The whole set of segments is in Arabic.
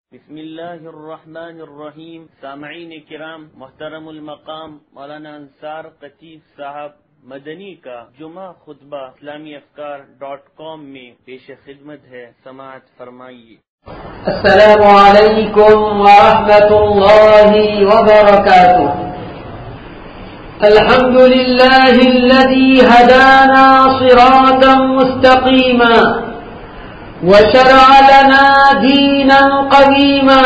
بسم الله الرحمن الرحیم. سامعین کرام، محترم المقام مولانا انصار قطیف صاحب مدنی کا جمعہ خطبہ اسلامیافکار.com میں پیش خدمت ہے، سماعت فرمائیے۔ السلام علیکم ورحمۃ اللہ وبرکاتہ۔ الحمد للہ الذی ہدانا صراطا مستقیما وشرع لنا دينا قويما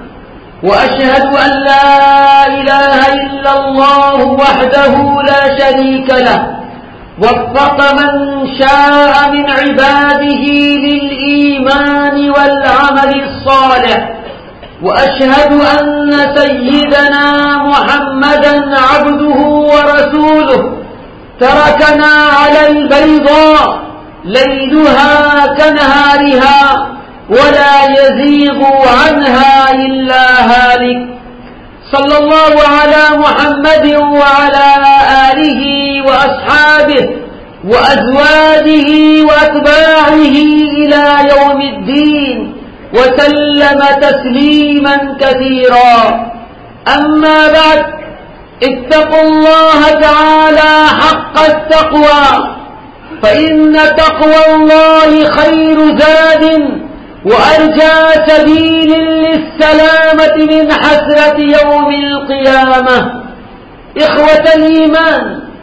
وأشهد أن لا إله إلا الله وحده لا شريك له وفق من شاء من عباده للإيمان والعمل الصالح وأشهد أن سيدنا محمدا عبده ورسوله تركنا على البيضاء ليلها كنهارها ولا يزيغ عنها إلا هالك، صلى الله على محمد وعلى آله وأصحابه وأزواجه وأتباعه إلى يوم الدين وسلم تسليما كثيرا. أما بعد، اتقوا الله تعالى حق التقوى، فإن تقوى الله خير زاد وأرجى سبيل للسلامة من حسرة يوم القيامة. إخوة الإيمان،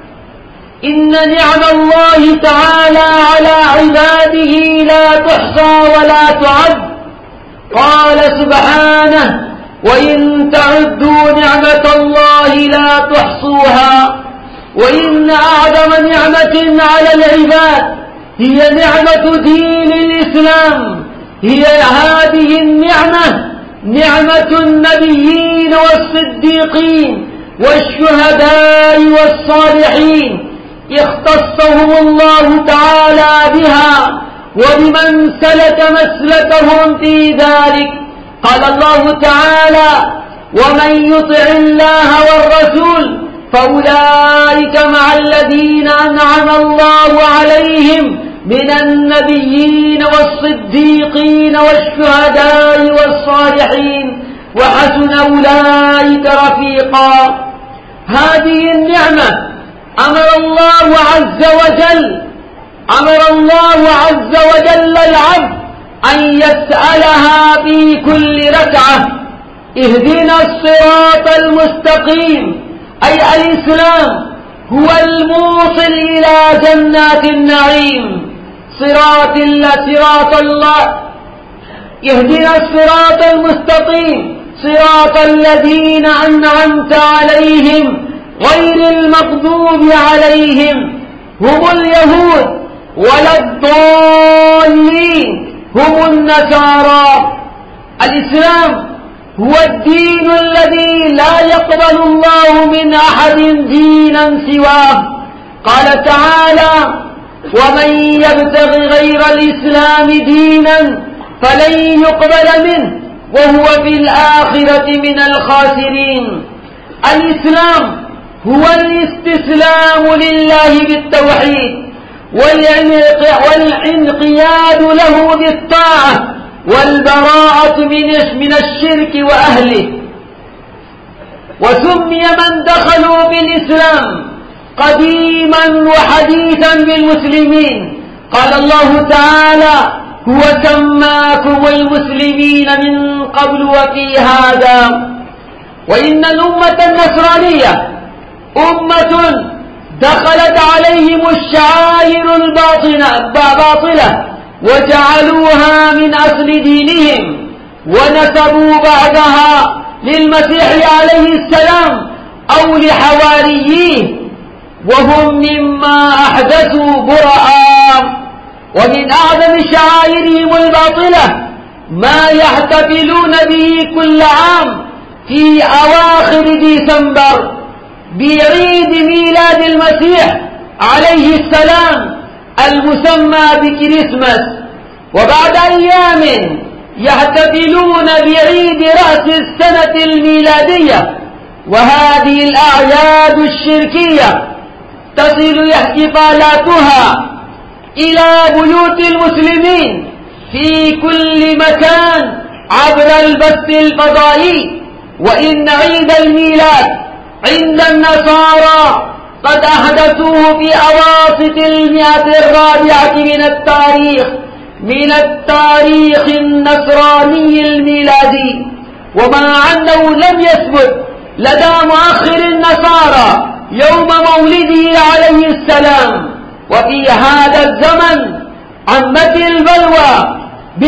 إن نعم الله تعالى على عباده لا تحصى ولا تعد. قال سبحانه: وإن تعدوا نعمة الله لا تحصوها. وإن أعظم نعمة على العباد هي نعمة دين الإسلام. هي هذه النعمة نعمة النبيين والصديقين والشهداء والصالحين، اختصهم الله تعالى بها وبمن سلك مسلكهم في ذلك. قال الله تعالى: ومن يطع الله والرسول فأولئك مع الذين أنعم الله عليهم من النبيين والصديقين والشهداء والصالحين وحسن أولئك رفيقا. هذه النعمة أمر الله عز وجل العبد أن يسألها في كل ركعة: اهدنا الصراط المستقيم، أي الإسلام هو الموصل إلى جنات النعيم. صراط الله، يهدنا الصراط المستقيم صراط الذين أنعمت عليهم غير المغضوب عليهم هم اليهود ولا الضالين هم النصارى. الإسلام هو الدين الذي لا يقبل الله من أحد دينا سواه. قال تعالى: ومن يبتغ غير الإسلام دينا فلن يقبل منه وهو في الآخرة من الخاسرين. الإسلام هو الاستسلام لله بالتوحيد والانقياد له بالطاعة والبراءة من الشرك وأهله. وسمي من دخلوا بالإسلام قديما وحديثا بالمسلمين. قال الله تعالى: هو سماكم المسلمين من قبل وفي هذا. وإن الأمة النصرانية أمة دخلت عليهم الشعائر الباطلة وجعلوها من أصل دينهم، ونسبوا بعدها للمسيح عليه السلام أو لحواريه، وهم مما أحدثوا براء. ومن أعظم شعائرهم الباطلة ما يحتفلون به كل عام في أواخر ديسمبر بعيد ميلاد المسيح عليه السلام المسمى بكريسماس، وبعد أيام يحتفلون بعيد رأس السنة الميلادية. وهذه الأعياد الشركية تصل احتفالاتها إلى بيوت المسلمين في كل مكان عبر البث الفضائي. وإن عيد الميلاد عند النصارى قد أحدثوه في أواسط المئة الرابعة من التاريخ النصراني الميلادي، ومع أنه لم يثبت لدى مؤخر النصارى يوم مولده عليه السلام. وفي هذا الزمن عمت البلوى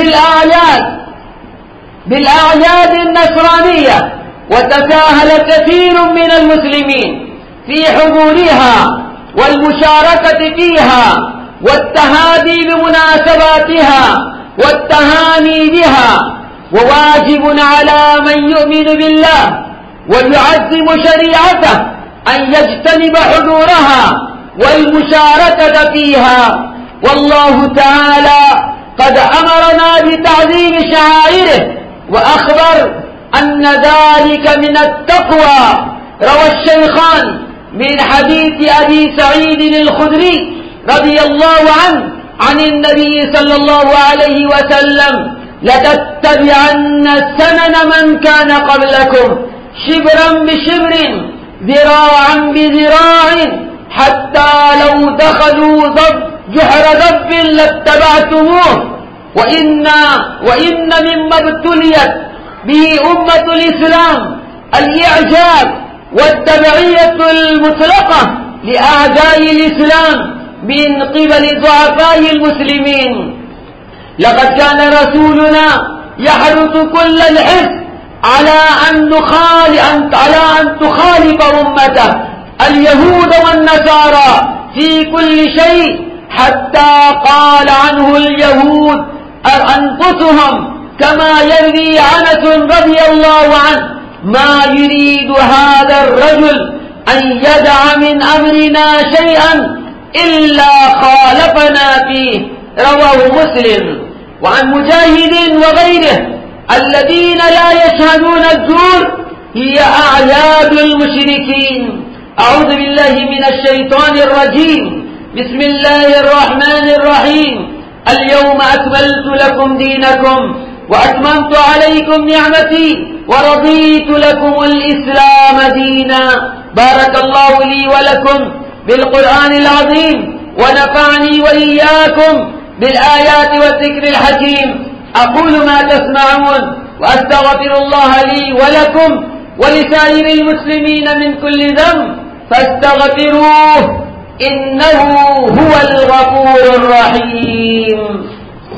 بالأعياد النصرانية، وتساهل كثير من المسلمين في حضورها والمشاركة فيها والتهادي بمناسباتها والتهاني بها. وواجب على من يؤمن بالله ويعظم شريعته أن يجتنب حضورها والمشاركة فيها. والله تعالى قد أمرنا بتعظيم شعائره وأخبر أن ذلك من التقوى. روى الشيخان من حديث أبي سعيد الخدري رضي الله عنه عن النبي صلى الله عليه وسلم: لتتبعن سنن من كان قبلكم شبرا بشبر ذراعا بذراع حتى لو دخلوا جحر ذب لاتبعتموه. وإن مما ابتليت به أمة الإسلام الإعجاب والتبعية المطلقة لأعداء الإسلام من قبل ضعفاء المسلمين. لقد كان رسولنا يحرص كل الحرص على أن تخالف أمته اليهود والنصارى في كل شيء، حتى قال عنه اليهود أنفسهم كما يروي أنس رضي الله عنه: ما يريد هذا الرجل أن يدع من أمرنا شيئا إلا خالفنا فيه. رواه مسلم. وعن مجاهد وغيره الذين لا يشهدون الزور هي أعياد المشركين. أعوذ بالله من الشيطان الرجيم. بسم الله الرحمن الرحيم. اليوم أكملت لكم دينكم وأتممت عليكم نعمتي ورضيت لكم الإسلام دينا. بارك الله لي ولكم بالقرآن العظيم ونفعني وإياكم بالآيات والذكر الحكيم. أقول ما تسمعون وأستغفر الله لي ولكم ولسائر المسلمين من كل ذنب فاستغفروه إنه هو الغفور الرحيم.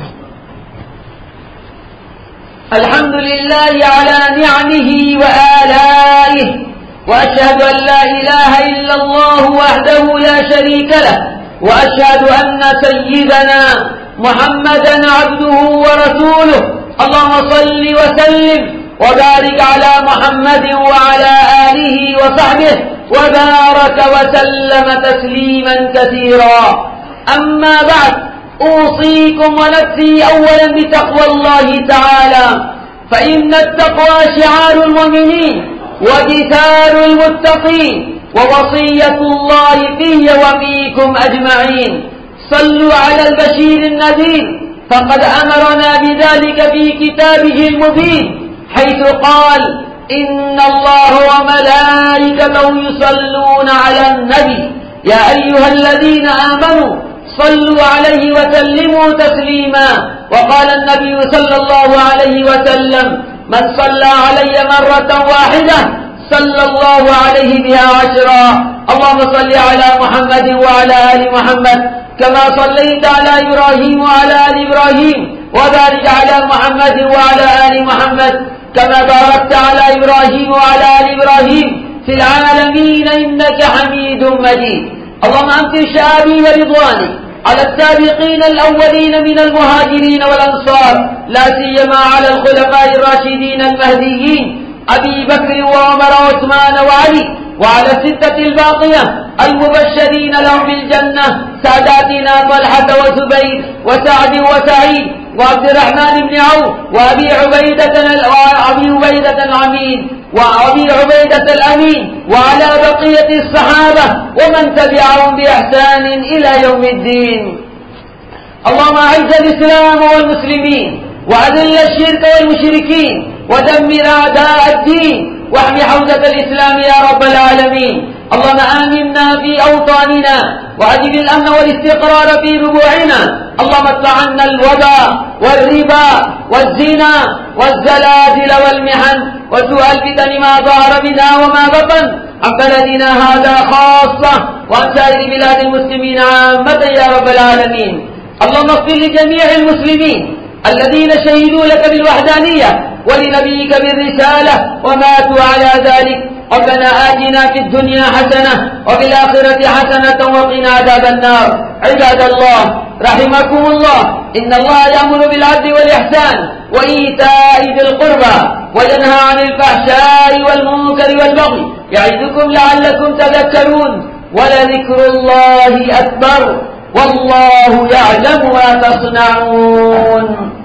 الحمد لله على نعمه وآلائه، وأشهد أن لا إله إلا الله وحده لا شريك له، وأشهد أن سيدنا محمدا عبده ورسوله. اللهم صل وسلم وبارك على محمد وعلى آله وصحبه وبارك وسلم تسليما كثيرا. أما بعد، أوصيكم ونفسي أولا بتقوى الله تعالى، فإن التقوى شعار المؤمنين ودثار المتقين، ووصية الله في وفيكم أجمعين. صلوا على البشير النذير، فقد أمرنا بذلك في كتابه المبين، حيث قال: إن الله وملائكته يصلون على النبي يا أيها الذين آمنوا صلوا عليه وسلموا تسليما. وقال النبي صلى الله عليه وسلم: من صلى علي مرة واحدة صلى الله عليه بها 10. اللهم صل على محمد وعلى آل محمد كما صليت على إبراهيم وعلى آل إبراهيم، وبارك على محمد وعلى آل محمد كما باركت على إبراهيم وعلى آل إبراهيم في العالمين إنك حميد مجيد. اللهم أمطر شهادي ورضواني على السابقين الأولين من المهاجرين والأنصار، لا سيما على الخلفاء الراشدين المهديين أبي بكر وعمر وعثمان وعلي، وعلى الستة الباقية المبشرين لهم بالجنة ساداتنا طلحة وزبير وسعد وسعيد وعبد الرحمن بن عوف وأبي عبيدة الأمين وعلى بقية الصحابة ومن تبعهم بإحسان إلى يوم الدين. اللهم أعز الإسلام والمسلمين وأذل الشرك والمشركين ودمر أعداء الدين واحم حوزة الإسلام يا رب العالمين. اللهم آمنا في أوطاننا وأجب الأمن والاستقرار في ربوعنا. اللهم ادفع عنا الوباء والربا والزنا والزلازل والمحن وسوء الفتن ما ظهر منها وما بطن عن بلدنا هذا خاصة وعن سائر بلاد المسلمين عامة يا رب العالمين. اللهم اغفر لجميع المسلمين الذين شهدوا لك بالوحدانية ولنبيك بالرسالة وماتوا على ذلك. ربنا آتنا في الدنيا حسنة وفي الآخرة حسنة وقنا عذاب النار. عباد الله رحمكم الله، إن الله يأمر بالعدل والإحسان وإيتاء ذي القربى وينهى عن الفحشاء والمنكر والبغي يعظكم لعلكم تذكرون. ولذكر الله أكبر والله يعلم ما تصنعون.